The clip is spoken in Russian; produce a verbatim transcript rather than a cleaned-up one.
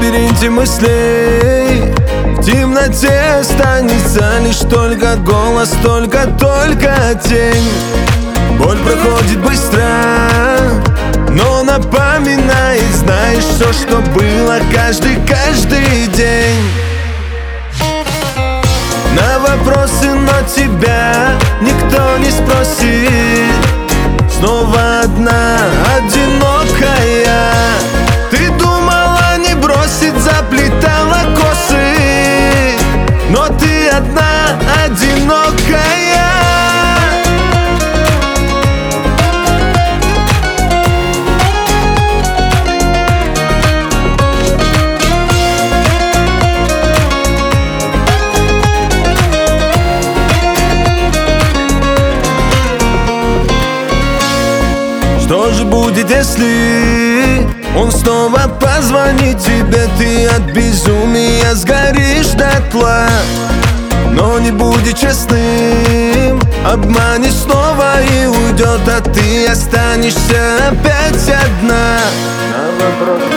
лабиринте мыслей в темноте останется лишь только голос, только-только тень. Боль проходит быстро, но напоминает, знаешь, все, что было каждый-каждый день. На вопросы, но тебя никто не спросит. Снова одна, одинокая. Ты думала не бросить, заплетала косы, но ты одна, одинокая. Что же будет, если он снова позвонит тебе? Ты от безумия сгоришь дотла, но не будет честным, обманет снова и уйдет, а ты останешься опять одна. На вопрос